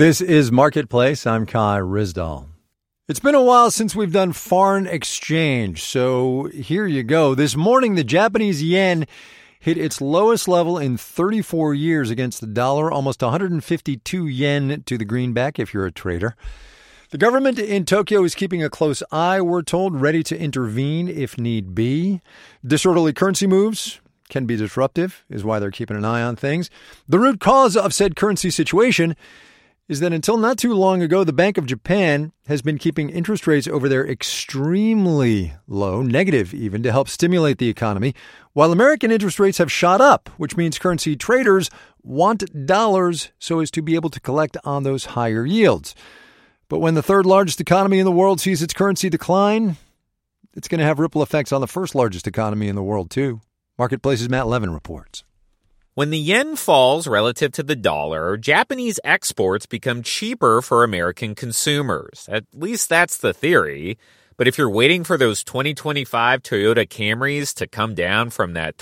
This is Marketplace. I'm Kai Ryssdal. It's been a while since we've done foreign exchange, so here you go. This morning, the Japanese yen hit its lowest level in 34 years against the dollar, almost 152 yen to the greenback if you're a trader. The government in Tokyo is keeping a close eye, we're told, ready to intervene if need be. Disorderly currency moves can be disruptive, is why they're keeping an eye on things. The root cause of said currency situation is that until not too long ago, the Bank of Japan has been keeping interest rates over there extremely low, negative even, to help stimulate the economy, while American interest rates have shot up, which means currency traders want dollars so as to be able to collect on those higher yields. But when the third largest economy in the world sees its currency decline, it's going to have ripple effects on the first largest economy in the world, too. Marketplace's Matt Levin reports. When the yen falls relative to the dollar, Japanese exports become cheaper for American consumers. At least that's the theory. But if you're waiting for those 2025 Toyota Camrys to come down from that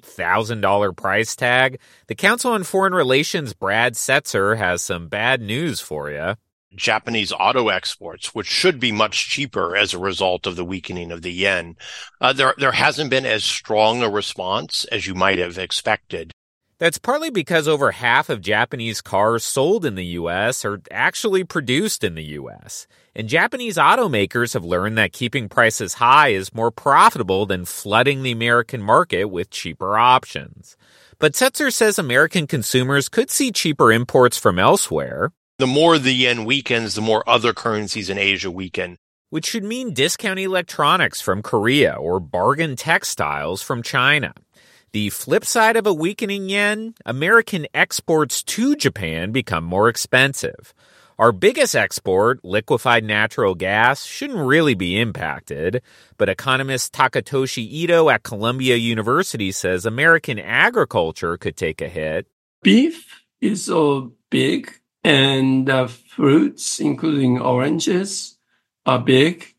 $28,000 price tag, the Council on Foreign Relations' Brad Setzer has some bad news for you. Japanese auto exports, which should be much cheaper as a result of the weakening of the yen, there hasn't been as strong a response as you might have expected. That's partly because over half of Japanese cars sold in the U.S. are actually produced in the U.S. And Japanese automakers have learned that keeping prices high is more profitable than flooding the American market with cheaper options. But Setzer says American consumers could see cheaper imports from elsewhere. The more the yen weakens, the more other currencies in Asia weaken. Which should mean discount electronics from Korea or bargain textiles from China. The flip side of a weakening yen, American exports to Japan become more expensive. Our biggest export, liquefied natural gas, shouldn't really be impacted, but economist Takatoshi Ito at Columbia University says American agriculture could take a hit. Beef is so big, and fruits, including oranges, are big.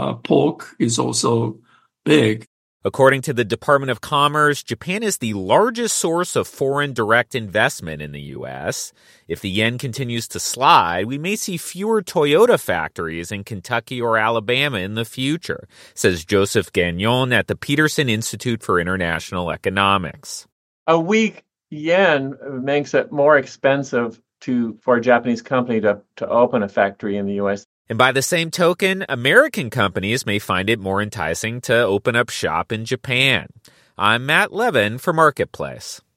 Pork is also big. According to the Department of Commerce, Japan is the largest source of foreign direct investment in the U.S. If the yen continues to slide, we may see fewer Toyota factories in Kentucky or Alabama in the future, says Joseph Gagnon at the Peterson Institute for International Economics. A weak yen makes it more expensive for a Japanese company to open a factory in the U.S. And by the same token, American companies may find it more enticing to open up shop in Japan. I'm Matt Levin for Marketplace.